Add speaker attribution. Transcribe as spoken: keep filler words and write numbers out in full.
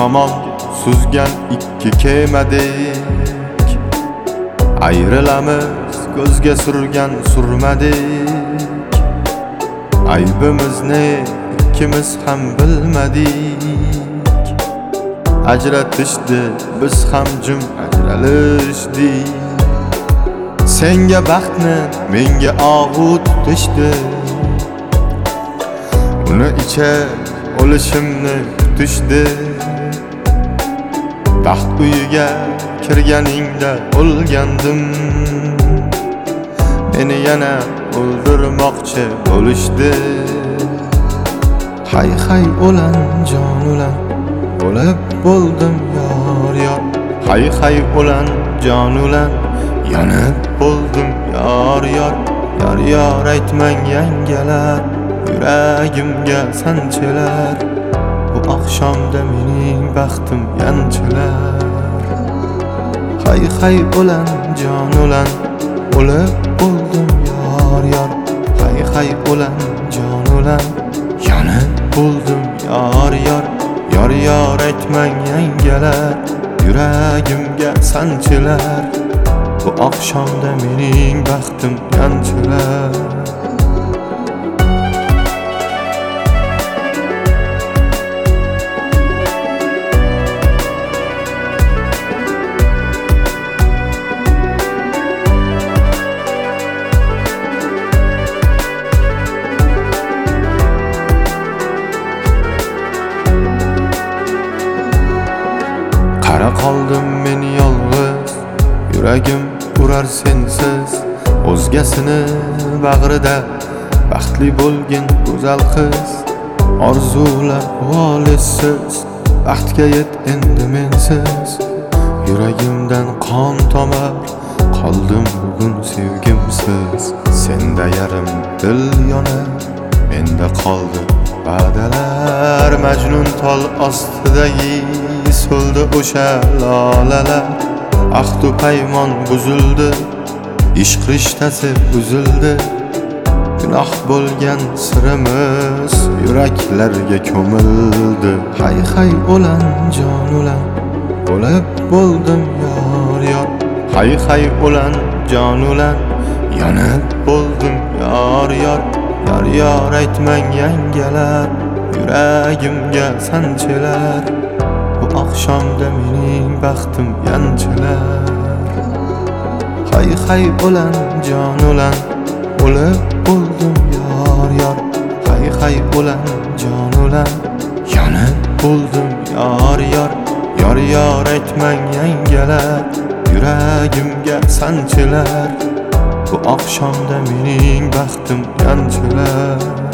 Speaker 1: shamol suzgan ikki kemadek ayrilamiz ko'zga surgan surmadik. Aybimizni ikkimiz ham bilmadik. Ajratishdi biz ham jim ajralishdik. Senga baxtni menga og'u tutishdi. Uni icha olishimni kutishdi. Baxt uyiga kirganingda o'lgandim. Meni yana o'ldirmoqchi bo'lishdi. Hay hay o'lan jon o'lan o'lib bo'ldim yor yor. Hay hay o'lan jon o'lan yonib bo'ldim yor yor. Yor yor aytmang yangalar, yuragimga sanchilar. Bu oqshomda mening baxtim yanchilar. Hay hay o'lan jon o'lan o'lib bo'ldim yor yor. Hay hay o'lan jon o'lan yonib bo'ldim yor yor. Yor yor aytmang yangalar, yuragimga sanchilar. Bu oqshomda mening baxtim yanchilar. Qara qoldim men yolg'iz, yuragim urar sensiz. O'zgasini bag'rida baxtli bo'lgin go'zal qiz. Orzular volisiz, baxtga yet endi mensiz. Yuragimdan qon tomar, qoldim bugun sevgimsiz. Senda yarim dil yonar, menda qoldi va'dalar. Majnun tol ostidagi so'ldi o'sha lolalar. Ahdu paymon buzildi, ishq rishtasi buzildi. Gunoh bo'lgan sirimiz yuraklarga ko'mildi. Hay hay o'lan jon o'lan o'lib bo'ldim yor yor. Hay hay o'lan jon o'lan yonib bo'ldim yor yor. Yor yor aytmang yangalar, yuragimga sanchilar. Bu oqshomda mening baxtim yanchilar. Hay hay o'lan jon o'lan o'lib bo'ldim yor yor. Hay hay o'lan jon o'lan yonib bo'ldim yor yor. Yor yor aytmang yangalar, yuragimga sanchilar. Bu oqshomda mening baxtim yanchilar.